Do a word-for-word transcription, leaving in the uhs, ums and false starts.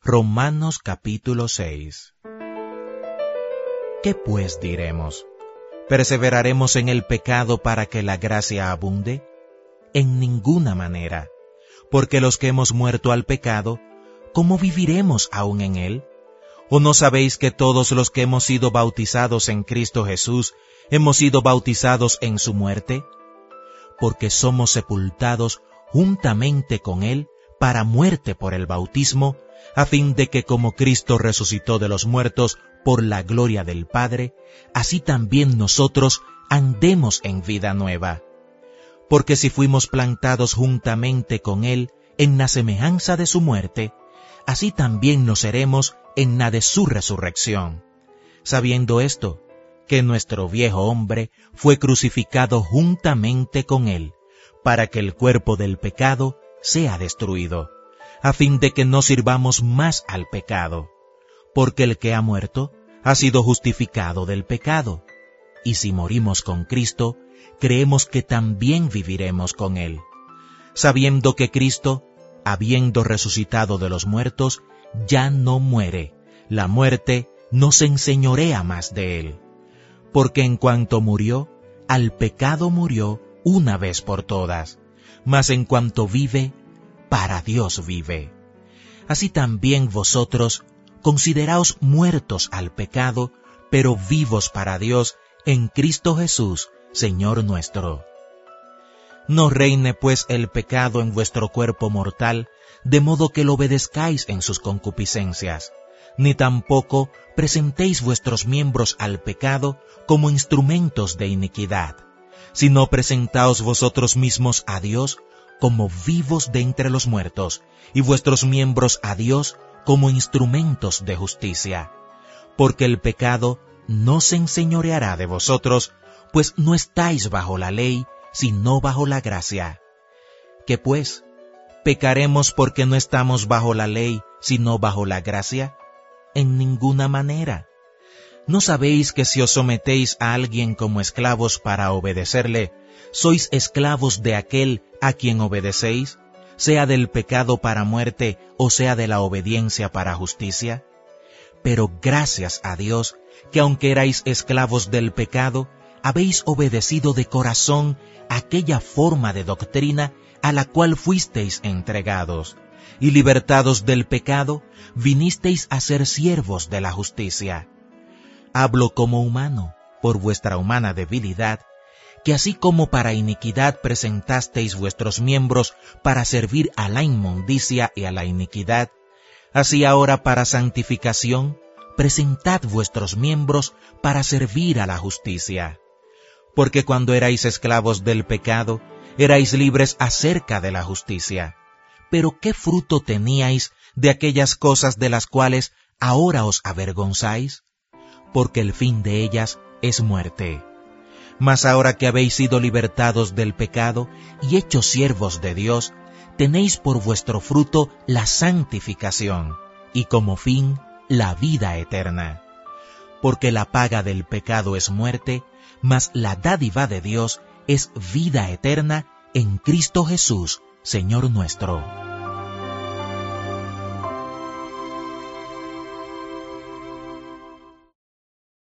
Romanos capítulo seis. ¿Qué pues diremos? ¿Perseveraremos en el pecado para que la gracia abunde? En ninguna manera, porque los que hemos muerto al pecado, ¿cómo viviremos aún en él? ¿O no sabéis que todos los que hemos sido bautizados en Cristo Jesús, hemos sido bautizados en su muerte? Porque somos sepultados juntamente con él para muerte por el bautismo, a fin de que como Cristo resucitó de los muertos por la gloria del Padre, así también nosotros andemos en vida nueva. Porque si fuimos plantados juntamente con él en la semejanza de su muerte, así también nos seremos en la de su resurrección. Sabiendo esto, que nuestro viejo hombre fue crucificado juntamente con él, para que el cuerpo del pecado sea destruido, a fin de que no sirvamos más al pecado, porque el que ha muerto ha sido justificado del pecado, y si morimos con Cristo, creemos que también viviremos con él, sabiendo que Cristo, habiendo resucitado de los muertos, ya no muere, la muerte no se enseñorea más de él, porque en cuanto murió, al pecado murió una vez por todas, mas en cuanto vive, para Dios vive. Así también vosotros, consideraos muertos al pecado, pero vivos para Dios en Cristo Jesús, Señor nuestro. No reine pues el pecado en vuestro cuerpo mortal, de modo que lo obedezcáis en sus concupiscencias, ni tampoco presentéis vuestros miembros al pecado como instrumentos de iniquidad, sino presentaos vosotros mismos a Dios como vivos de entre los muertos, y vuestros miembros a Dios como instrumentos de justicia. Porque el pecado no se enseñoreará de vosotros, pues no estáis bajo la ley, sino bajo la gracia. ¿Qué pues? ¿Pecaremos porque no estamos bajo la ley, sino bajo la gracia? En ninguna manera. ¿No sabéis que si os sometéis a alguien como esclavos para obedecerle, sois esclavos de aquel a quien obedecéis, sea del pecado para muerte o sea de la obediencia para justicia? Pero gracias a Dios, que aunque erais esclavos del pecado, habéis obedecido de corazón aquella forma de doctrina a la cual fuisteis entregados, y libertados del pecado, vinisteis a ser siervos de la justicia. Hablo como humano, por vuestra humana debilidad, que así como para iniquidad presentasteis vuestros miembros para servir a la inmundicia y a la iniquidad, así ahora para santificación, presentad vuestros miembros para servir a la justicia. Porque cuando erais esclavos del pecado, erais libres acerca de la justicia. Pero ¿qué fruto teníais de aquellas cosas de las cuales ahora os avergonzáis? Porque el fin de ellas es muerte. Mas ahora que habéis sido libertados del pecado y hechos siervos de Dios, tenéis por vuestro fruto la santificación, y como fin la vida eterna. Porque la paga del pecado es muerte, mas la dádiva de Dios es vida eterna en Cristo Jesús, Señor nuestro.